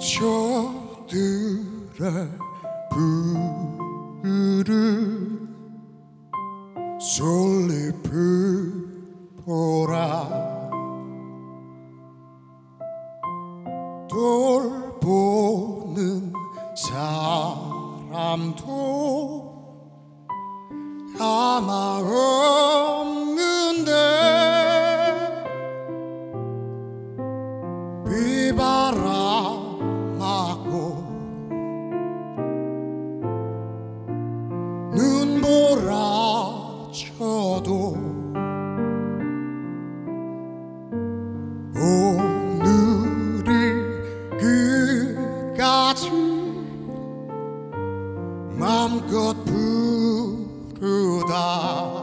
저들의 부르 솔잎을 보라 돌보는 사람도 아마 없는데 비바람 맞고 눈보라 쳐도 오늘이 끝까지 맘껏 부르다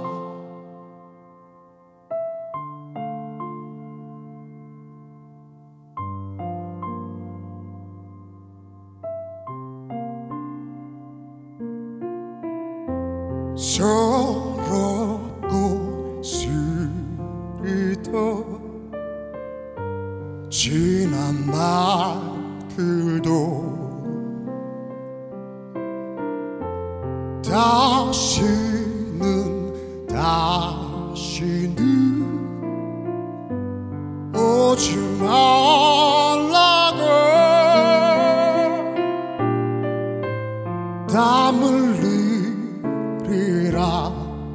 서럽고 쓰리던 지난 날들도 다시는 오지 말라고 땀 흘리리라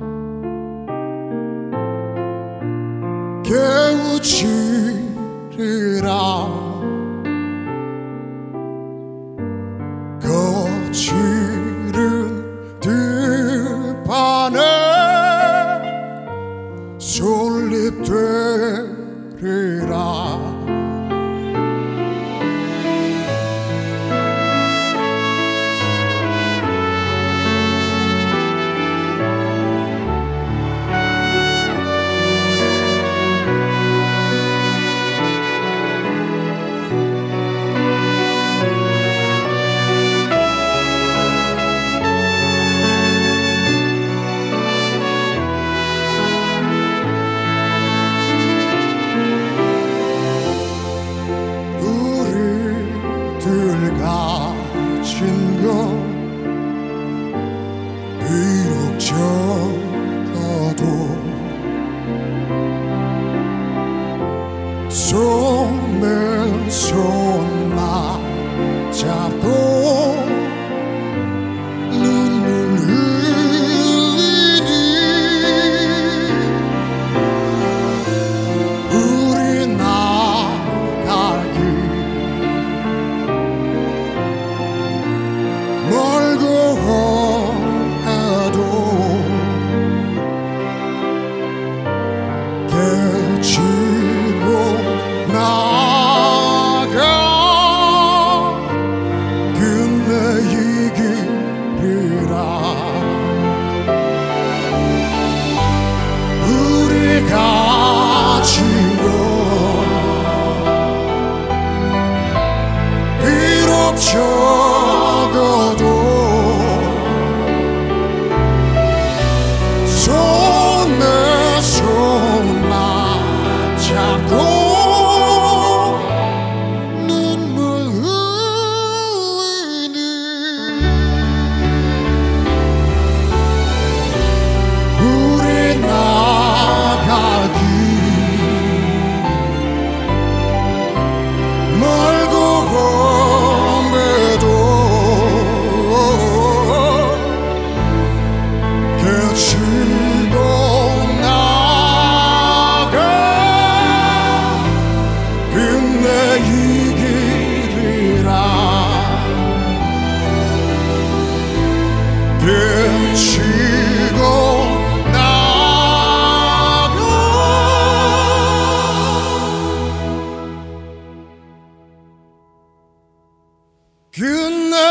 깨우치리라 거칠은 들판에 솔잎 되리라 가진 건 비록 적어도 손에 손만 잡고 눈물 흘리니 우리 나가기 멀고 해도 깨치고 나가 끝내 이기리라 우리가 진 건 비록 적어도 손에 손만 잡고 눈물 흘리니 우리 나가기 멀고 험해도 깨치고 나가 끝내 이기리라 깨치고 나가 끝내